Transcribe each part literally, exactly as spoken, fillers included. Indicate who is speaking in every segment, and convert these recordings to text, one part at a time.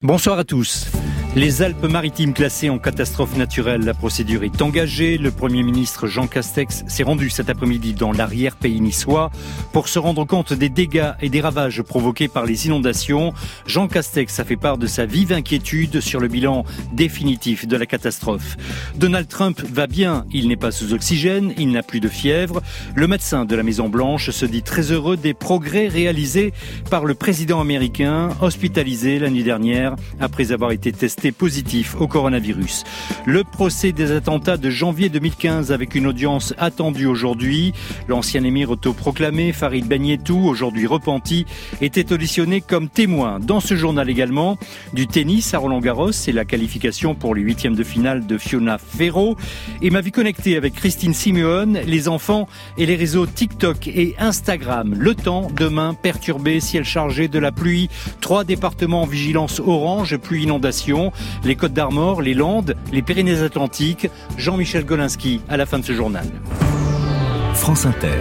Speaker 1: Bonsoir à tous. Les Alpes-Maritimes classées en catastrophe naturelle, la procédure est engagée. Le Premier ministre Jean Castex s'est rendu cet après-midi dans l'arrière-pays niçois pour se rendre compte des dégâts et des ravages provoqués par les inondations. Jean Castex a fait part de sa vive inquiétude sur le bilan définitif de la catastrophe. Donald Trump va bien, il n'est pas sous oxygène, il n'a plus de fièvre. Le médecin de la Maison-Blanche se dit très heureux des progrès réalisés par le président américain, hospitalisé la nuit dernière après avoir été testé positif au coronavirus. Le procès des attentats de janvier deux mille quinze avec une audience attendue aujourd'hui. L'ancien émir autoproclamé Farid Ben Yettou, aujourd'hui repenti, était auditionné comme témoin. Dans ce journal également, du tennis à Roland-Garros, c'est la qualification pour les huitièmes de finale de Fiona Ferro. Et ma vie connectée avec Christine Simeone, les enfants et les réseaux TikTok et Instagram. Le temps, demain, perturbé, ciel chargé, de la pluie. Trois départements en vigilance orange, pluie inondation. Les Côtes d'Armor, les Landes, les Pyrénées-Atlantiques. Jean-Michel Golinski à la fin de ce journal.
Speaker 2: France Inter.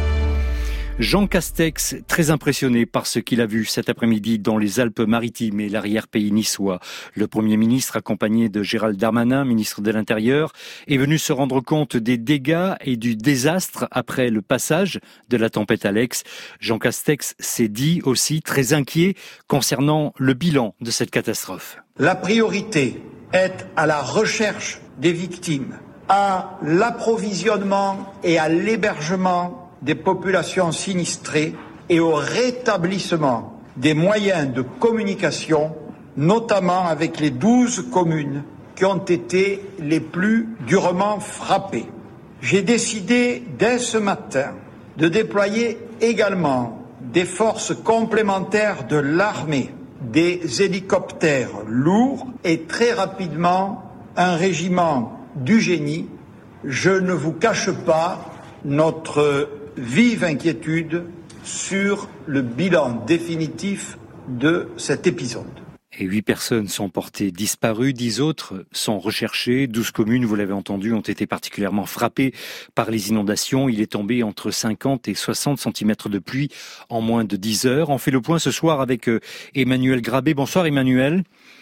Speaker 1: Jean Castex, très impressionné par ce qu'il a vu cet après-midi dans les Alpes-Maritimes et l'arrière-pays niçois. Le Premier ministre, accompagné de Gérald Darmanin, ministre de l'Intérieur, est venu se rendre compte des dégâts et du désastre après le passage de la tempête Alex. Jean Castex s'est dit aussi très inquiet concernant le bilan de cette catastrophe.
Speaker 3: La priorité est à la recherche des victimes, à l'approvisionnement et à l'hébergement des populations sinistrées et au rétablissement des moyens de communication, notamment avec les douze communes qui ont été les plus durement frappées. J'ai décidé dès ce matin de déployer également des forces complémentaires de l'armée, des hélicoptères lourds et très rapidement un régiment du génie. Je ne vous cache pas notre vive inquiétude sur le bilan définitif de cet épisode.
Speaker 1: Et huit personnes sont portées disparues, dix autres sont recherchées. Douze communes, vous l'avez entendu, ont été particulièrement frappées par les inondations. Il est tombé entre cinquante et soixante centimètres de pluie en moins de dix heures. On fait le point ce soir avec Emmanuel Grabé. Bonsoir Emmanuel.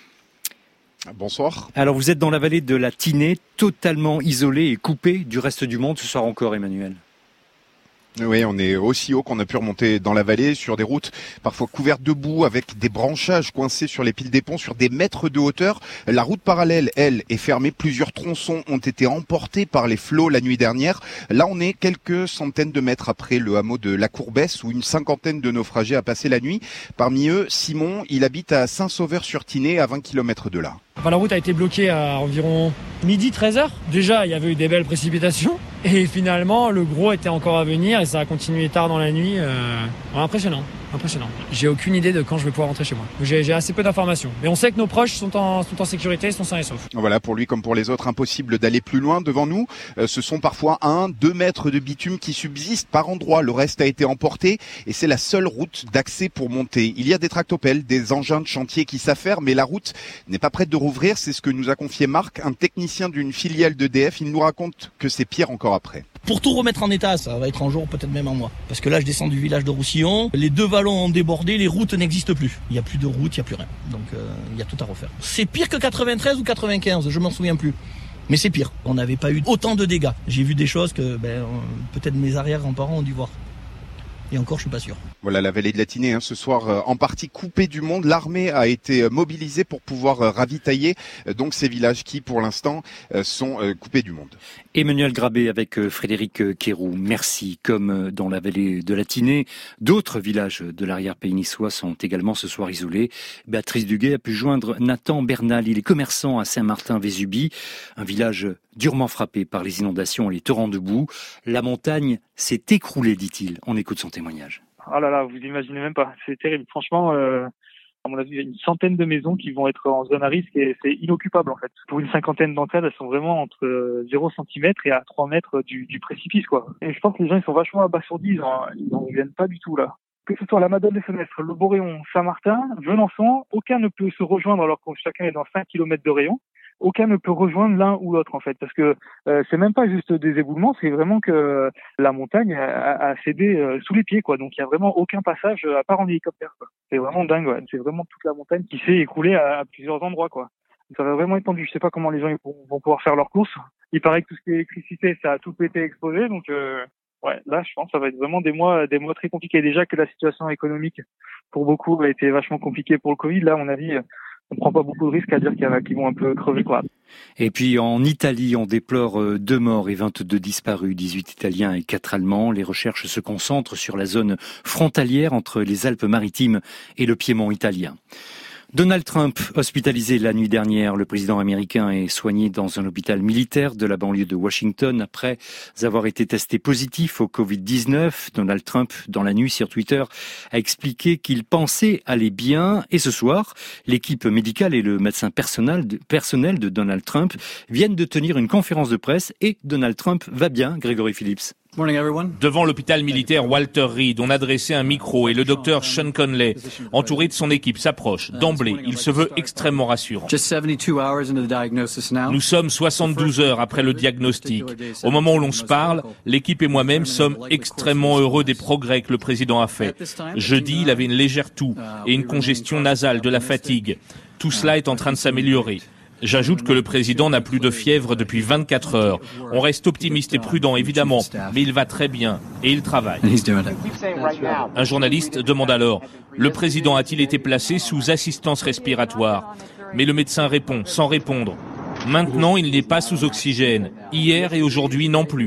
Speaker 4: Bonsoir.
Speaker 1: Alors vous êtes dans la vallée de la Tinée, totalement isolé et coupé du reste du monde ce soir encore, Emmanuel.
Speaker 4: Oui, on est aussi haut qu'on a pu remonter dans la vallée, sur des routes parfois couvertes de boue, avec des branchages coincés sur les piles des ponts, sur des mètres de hauteur. La route parallèle, elle, est fermée. Plusieurs tronçons ont été emportés par les flots la nuit dernière. Là, on est quelques centaines de mètres après le hameau de la Courbesse, où une cinquantaine de naufragés a passé la nuit. Parmi eux, Simon, il habite à Saint-Sauveur-sur-Tinée, à vingt kilomètres de là.
Speaker 5: Enfin, la route a été bloquée à environ midi, treize heures. Déjà, il y avait eu des belles précipitations. Et finalement, le gros était encore à venir et ça a continué tard dans la nuit. Euh... Impressionnant, impressionnant. J'ai aucune idée de quand je vais pouvoir rentrer chez moi. J'ai, j'ai assez peu d'informations. Mais on sait que nos proches sont en, sont en sécurité, sont sains et saufs.
Speaker 4: Voilà, pour lui comme pour les autres, impossible d'aller plus loin. Devant nous, euh, ce sont parfois un, deux mètres de bitume qui subsistent par endroits. Le reste a été emporté et c'est la seule route d'accès pour monter. Il y a des tractopelles, des engins de chantier qui s'affairent, mais la route n'est pas prête de rouvrir. C'est ce que nous a confié Marc, un technicien d'une filiale d'E D F. Il nous raconte que c'est pire encore après.
Speaker 6: Pour tout remettre en état, ça va être un jour, peut-être même un mois. Parce que là, je descends du village de Roussillon, les deux vallons ont débordé, les routes n'existent plus. Il n'y a plus de route, il n'y a plus rien. Donc euh, il y a tout à refaire. C'est pire que quatre-vingt-treize ou quatre-vingt-quinze, je m'en souviens plus. Mais c'est pire. On n'avait pas eu autant de dégâts. J'ai vu des choses que ben, euh, peut-être mes arrière-grands-parents ont dû voir. Et encore, je suis pas sûr.
Speaker 4: Voilà la vallée de la Tinée, hein, ce soir euh, en partie coupée du monde. L'armée a été euh, mobilisée pour pouvoir euh, ravitailler euh, donc ces villages qui, pour l'instant, euh, sont euh, coupés du monde.
Speaker 1: Emmanuel Grabé avec euh, Frédéric Quérou. Merci. Comme euh, dans la vallée de la Tinée, d'autres villages de l'arrière-pays niçois sont également ce soir isolés. Béatrice Duguay a pu joindre Nathan Bernal. Il est commerçant à Saint-Martin-Vésubie, un village durement frappé par les inondations et les torrents de boue. La montagne s'est écroulée, dit-il. On écoute son témoignage.
Speaker 7: Oh là là, vous imaginez même pas. C'est terrible. Franchement, euh, à mon avis, il y a une centaine de maisons qui vont être en zone à risque et c'est inoccupable en fait. Pour une cinquantaine d'entre elles, elles sont vraiment entre zéro centimètre et à trois mètres du, du précipice, quoi. Et je pense que les gens, ils sont vachement abasourdis. Ils n'en reviennent pas du tout, là. Que ce soit la Madone des Fenêtres, le Boréon, Saint-Martin, Venançon, aucun ne peut se rejoindre alors que chacun est dans cinq kilomètres de rayon. aucun ne peut rejoindre l'un ou l'autre en fait, parce que euh, c'est même pas juste des éboulements, c'est vraiment que la montagne a, a cédé euh, sous les pieds quoi. Donc il y a vraiment aucun passage à part en hélicoptère quoi. C'est vraiment dingue, ouais. C'est vraiment toute la montagne qui s'est écroulée à, à plusieurs endroits quoi. Ça va vraiment être tendu. Je sais pas comment les gens vont, vont pouvoir faire leurs courses. Il paraît que tout ce qui est électricité, ça a tout pété, explosé. Donc euh, ouais, là je pense que ça va être vraiment des mois, des mois très compliqués. Déjà que la situation économique pour beaucoup a été vachement compliquée pour le Covid. Là, à mon avis, on prend pas beaucoup de risques à dire qu'il y en a qui vont un peu crever quoi.
Speaker 1: Et puis en Italie, on déplore deux morts et vingt-deux disparus, dix-huit Italiens et quatre Allemands. Les recherches se concentrent sur la zone frontalière entre les Alpes-Maritimes et le Piémont italien. Donald Trump, hospitalisé la nuit dernière, le président américain est soigné dans un hôpital militaire de la banlieue de Washington après avoir été testé positif au covid dix-neuf. Donald Trump, dans la nuit sur Twitter, a expliqué qu'il pensait aller bien. Et ce soir, l'équipe médicale et le médecin personnel de, personnel de Donald Trump viennent de tenir une conférence de presse et Donald Trump va bien, Grégory Phillips.
Speaker 8: Devant l'hôpital militaire Walter Reed, on a dressé un micro et le docteur Sean Conley, entouré de son équipe, s'approche. D'emblée, il se veut extrêmement rassurant. Nous sommes soixante-douze heures après le diagnostic. Au moment où l'on se parle, l'équipe et moi-même sommes extrêmement heureux des progrès que le président a fait. Jeudi, il avait une légère toux et une congestion nasale, de la fatigue. Tout cela est en train de s'améliorer. J'ajoute que le président n'a plus de fièvre depuis vingt-quatre heures. On reste optimiste et prudent, évidemment, mais il va très bien et il travaille. Un journaliste demande alors, le président a-t-il été placé sous assistance respiratoire ? Mais le médecin répond, sans répondre. Maintenant, il n'est pas sous oxygène. Hier et aujourd'hui non plus.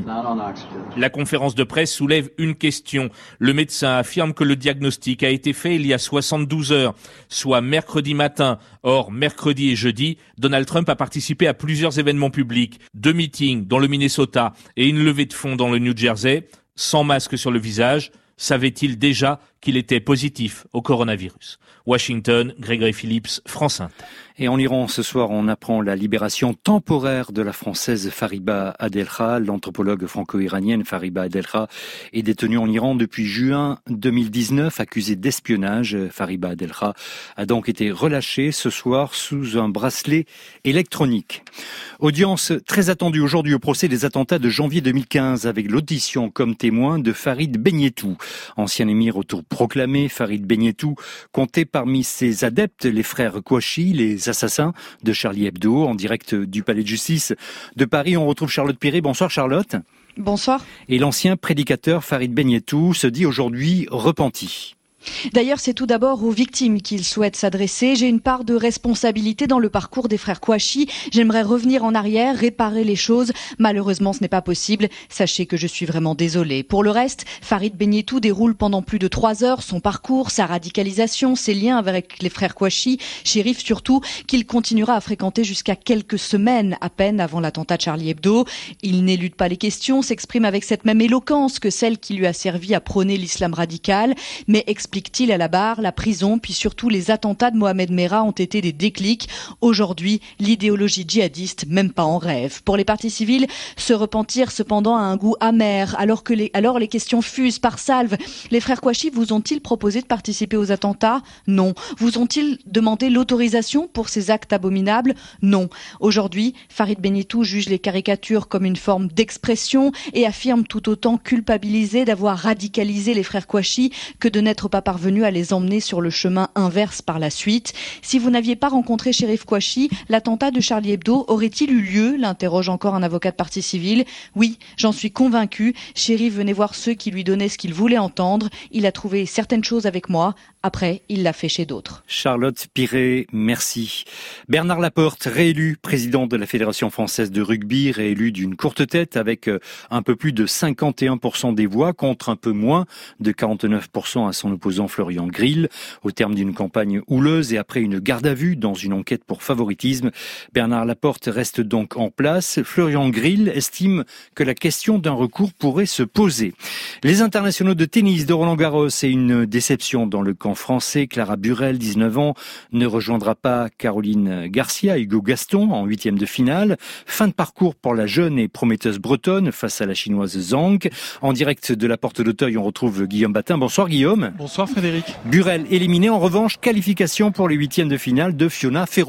Speaker 8: La conférence de presse soulève une question. Le médecin affirme que le diagnostic a été fait il y a soixante-douze heures, soit mercredi matin. Or, mercredi et jeudi, Donald Trump a participé à plusieurs événements publics, deux meetings dans le Minnesota et une levée de fonds dans le New Jersey, sans masque sur le visage. Savait-il déjà qu'il était positif au coronavirus ? Washington, Grégory Phillips, France Inter.
Speaker 1: Et en Iran, ce soir, on apprend la libération temporaire de la Française Fariba Adelkha. L'anthropologue franco-iranienne Fariba Adelkha est détenue en Iran depuis juin deux mille dix-neuf, accusée d'espionnage. Fariba Adelkha a donc été relâchée ce soir sous un bracelet électronique. Audience très attendue aujourd'hui au procès des attentats de janvier deux mille quinze avec l'audition comme témoin de Farid Benyetou. Ancien émir autoproclamé, Farid Benyetou comptait parmi ses adeptes les frères Kouachi, les assassins de Charlie Hebdo, en direct du palais de justice de Paris. On retrouve Charlotte Piré. Bonsoir Charlotte.
Speaker 9: Bonsoir.
Speaker 1: Et l'ancien prédicateur Farid Benyetou se dit aujourd'hui repenti.
Speaker 9: D'ailleurs, c'est tout d'abord aux victimes qu'il souhaite s'adresser. J'ai une part de responsabilité dans le parcours des frères Kouachi. J'aimerais revenir en arrière, réparer les choses. Malheureusement, ce n'est pas possible. Sachez que je suis vraiment désolée. Pour le reste, Farid Benyetou déroule pendant plus de trois heures son parcours, sa radicalisation, ses liens avec les frères Kouachi, shérif surtout, qu'il continuera à fréquenter jusqu'à quelques semaines à peine avant l'attentat de Charlie Hebdo. Il n'élude pas les questions, s'exprime avec cette même éloquence que celle qui lui a servi à prôner l'islam radical, mais explique Explique-t-il à la barre, la prison, puis surtout les attentats de Mohamed Merah ont été des déclics. Aujourd'hui, l'idéologie djihadiste, même pas en rêve. Pour les partis civils, ce repentir cependant a un goût amer. Alors que les, alors les questions fusent par salve. Les frères Kouachi vous ont-ils proposé de participer aux attentats ? Non. Vous ont-ils demandé l'autorisation pour ces actes abominables ? Non. Aujourd'hui, Farid Benyetou juge les caricatures comme une forme d'expression et affirme tout autant culpabilisé d'avoir radicalisé les frères Kouachi que de n'être pas parvenu à les emmener sur le chemin inverse par la suite. Si vous n'aviez pas rencontré Chérif Kouachi, l'attentat de Charlie Hebdo aurait-il eu lieu ? L'interroge encore un avocat de partie civile. Oui, j'en suis convaincu. Chérif venait voir ceux qui lui donnaient ce qu'il voulait entendre. Il a trouvé certaines choses avec moi. Après, il l'a fait chez d'autres.
Speaker 1: Charlotte Piré, merci. Bernard Laporte, réélu président de la Fédération française de rugby, réélu d'une courte tête avec un peu plus de cinquante et un pour cent des voix contre un peu moins de quarante-neuf pour cent à son opposant Florian Grill. Au terme d'une campagne houleuse et après une garde à vue dans une enquête pour favoritisme, Bernard Laporte reste donc en place. Florian Grill estime que la question d'un recours pourrait se poser. Les internationaux de tennis de Roland-Garros et une déception dans le camp français. Clara Burel, dix-neuf ans, ne rejoindra pas Caroline Garcia, Hugo Gaston en huitième de finale. Fin de parcours pour la jeune et prometteuse bretonne face à la chinoise Zhang. En direct de la Porte d'Auteuil, on retrouve Guillaume Batin. Bonsoir Guillaume.
Speaker 10: Bonsoir Frédéric.
Speaker 1: Burel éliminé, en revanche, qualification pour les huitièmes de finale de Fiona Ferro.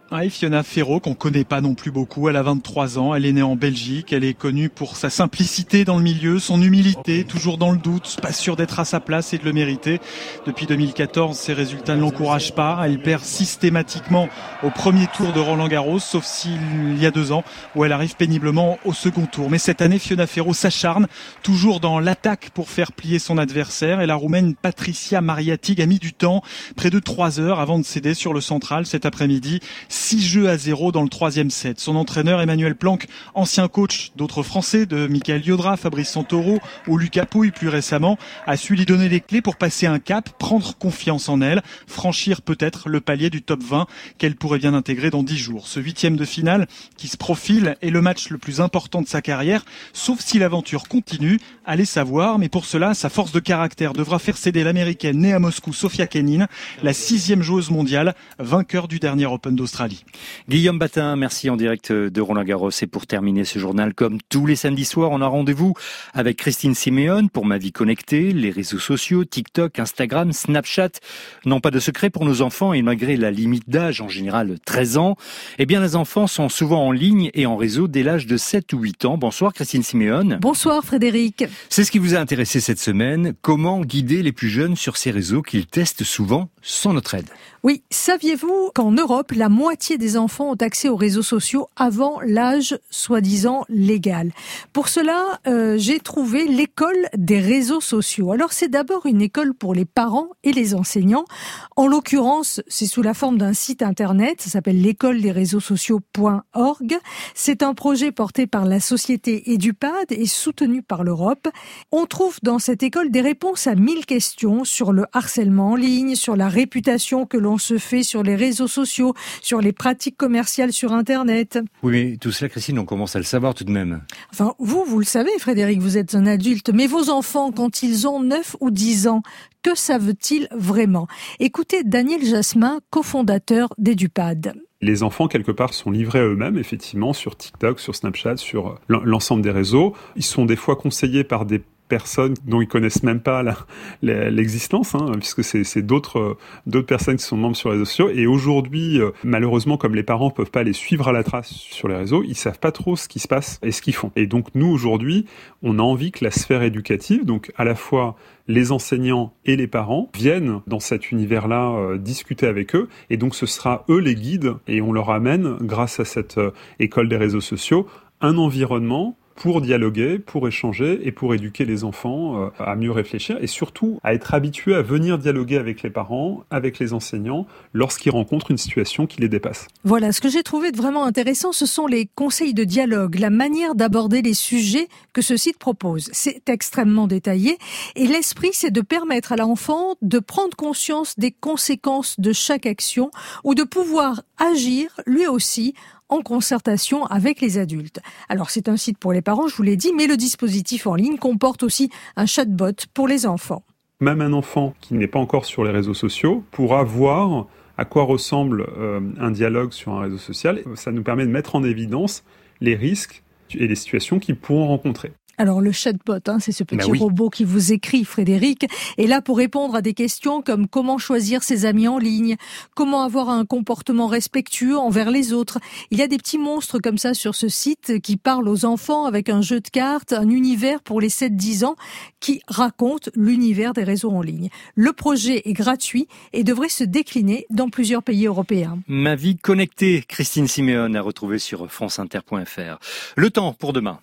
Speaker 10: Ouais, Fiona Ferro, qu'on connaît pas non plus beaucoup, elle a vingt-trois ans, elle est née en Belgique, elle est connue pour sa simplicité dans le milieu, son humilité, toujours dans le doute, pas sûre d'être à sa place et de le mériter. Depuis deux mille quatorze, ses résultats ne l'encouragent pas, elle perd systématiquement au premier tour de Roland-Garros, sauf s'il y a deux ans, où elle arrive péniblement au second tour. Mais cette année, Fiona Ferro s'acharne, toujours dans l'attaque pour faire plier son adversaire, et la Roumaine Patricia Mariatig a mis du temps, près de trois heures avant de céder sur le central cet après-midi. Six jeux à zéro dans le troisième set. Son entraîneur Emmanuel Planck, ancien coach d'autres Français, de Michael Yodra, Fabrice Santoro ou Lucas Pouille plus récemment, a su lui donner les clés pour passer un cap, prendre confiance en elle, franchir peut-être le palier du top vingt qu'elle pourrait bien intégrer dans dix jours. Ce huitième de finale qui se profile est le match le plus important de sa carrière, sauf si l'aventure continue, allez savoir, mais pour cela, sa force de caractère devra faire céder l'américaine née à Moscou, Sofia Kenin, la sixième joueuse mondiale, vainqueur du dernier Open d'Australie.
Speaker 1: Guillaume Batin, merci en direct de Roland-Garros. Et pour terminer ce journal, comme tous les samedis soirs, on a rendez-vous avec Christine Siméon pour Ma Vie Connectée, les réseaux sociaux, TikTok, Instagram, Snapchat. Non, pas de secret pour nos enfants, et malgré la limite d'âge, en général treize ans, eh bien les enfants sont souvent en ligne et en réseau dès l'âge de sept ou huit ans. Bonsoir Christine Siméon.
Speaker 11: Bonsoir Frédéric.
Speaker 1: C'est ce qui vous a intéressé cette semaine. Comment guider les plus jeunes sur ces réseaux qu'ils testent souvent sans notre aide?
Speaker 11: Oui, saviez-vous qu'en Europe, la moitié des enfants ont accès aux réseaux sociaux avant l'âge soi-disant légal? Pour cela, euh, j'ai trouvé l'école des réseaux sociaux. Alors c'est d'abord une école pour les parents et les enseignants. En l'occurrence, c'est sous la forme d'un site internet, ça s'appelle l'école des réseaux sociaux point org. C'est un projet porté par la société EduPad et soutenu par l'Europe. On trouve dans cette école des réponses à mille questions sur le harcèlement en ligne, sur la réputation que l'on se fait sur les réseaux sociaux, sur les pratiques commerciales sur Internet.
Speaker 1: Oui, mais tout cela, Christine, on commence à le savoir tout de même.
Speaker 11: Enfin, vous, vous le savez, Frédéric, vous êtes un adulte, mais vos enfants, quand ils ont neuf ou dix ans, que savent-ils vraiment? Écoutez Daniel Jasmin, cofondateur d'EduPad.
Speaker 12: Les enfants, quelque part, sont livrés à eux-mêmes, effectivement, sur TikTok, sur Snapchat, sur l'ensemble des réseaux. Ils sont des fois conseillés par des personnes dont ils connaissent même pas la, la, l'existence, hein, puisque c'est, c'est d'autres, d'autres personnes qui sont membres sur les réseaux sociaux. Et aujourd'hui, euh, malheureusement, comme les parents peuvent pas les suivre à la trace sur les réseaux, ils savent pas trop ce qui se passe et ce qu'ils font. Et donc, nous, aujourd'hui, on a envie que la sphère éducative, donc à la fois les enseignants et les parents, viennent dans cet univers-là euh, discuter avec eux. Et donc, ce sera eux les guides. Et on leur amène, grâce à cette euh, école des réseaux sociaux, un environnement pour dialoguer, pour échanger et pour éduquer les enfants euh, à mieux réfléchir et surtout à être habitués à venir dialoguer avec les parents, avec les enseignants, lorsqu'ils rencontrent une situation qui les dépasse.
Speaker 11: Voilà, ce que j'ai trouvé de vraiment intéressant, ce sont les conseils de dialogue, la manière d'aborder les sujets que ce site propose. C'est extrêmement détaillé et l'esprit, c'est de permettre à l'enfant de prendre conscience des conséquences de chaque action ou de pouvoir agir, lui aussi, en concertation avec les adultes. Alors c'est un site pour les parents, je vous l'ai dit, mais le dispositif en ligne comporte aussi un chatbot pour les enfants.
Speaker 12: Même un enfant qui n'est pas encore sur les réseaux sociaux pourra voir à quoi ressemble euh, un dialogue sur un réseau social. Ça nous permet de mettre en évidence les risques et les situations qu'ils pourront rencontrer.
Speaker 11: Alors le chatbot, hein, c'est ce petit
Speaker 1: ben oui.
Speaker 11: robot qui vous écrit, Frédéric, est là pour répondre à des questions comme comment choisir ses amis en ligne, comment avoir un comportement respectueux envers les autres. Il y a des petits monstres comme ça sur ce site qui parlent aux enfants avec un jeu de cartes, un univers pour les sept dix ans qui raconte l'univers des réseaux en ligne. Le projet est gratuit et devrait se décliner dans plusieurs pays européens.
Speaker 1: Ma vie connectée, Christine Siméon à retrouver sur franceinter point f r. Le temps pour demain.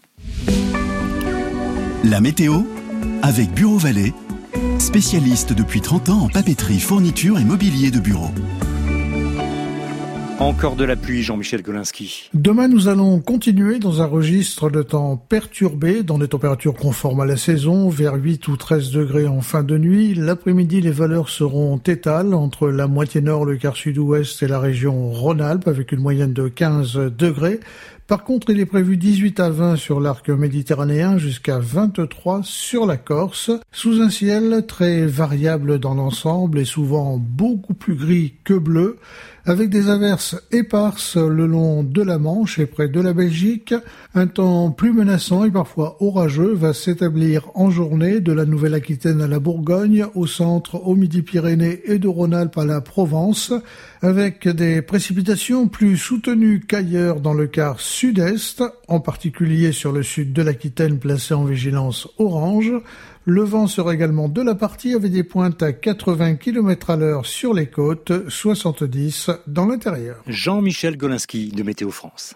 Speaker 2: La météo avec Bureau Vallée, spécialiste depuis trente ans en papeterie, fourniture et mobilier de bureau.
Speaker 1: Encore de la pluie, Jean-Michel Golinski.
Speaker 13: Demain, nous allons continuer dans un registre de temps perturbé, dans des températures conformes à la saison, vers huit ou treize degrés en fin de nuit. L'après-midi, les valeurs seront étales entre la moitié nord, le quart sud-ouest et la région Rhône-Alpes, avec une moyenne de quinze degrés. Par contre, il est prévu dix-huit à vingt sur l'arc méditerranéen jusqu'à vingt-trois sur la Corse, sous un ciel très variable dans l'ensemble et souvent beaucoup plus gris que bleu, avec des averses éparses le long de la Manche et près de la Belgique. Un temps plus menaçant et parfois orageux va s'établir en journée de la Nouvelle-Aquitaine à la Bourgogne, au centre, au Midi-Pyrénées et de Rhône-Alpes à la Provence, avec des précipitations plus soutenues qu'ailleurs dans le quart sud-est, en particulier sur le sud de l'Aquitaine placé en vigilance orange. Le vent sera également de la partie avec des pointes à quatre-vingts kilomètres à l'heure sur les côtes, soixante-dix dans l'intérieur.
Speaker 1: Jean-Michel Golinski de Météo France.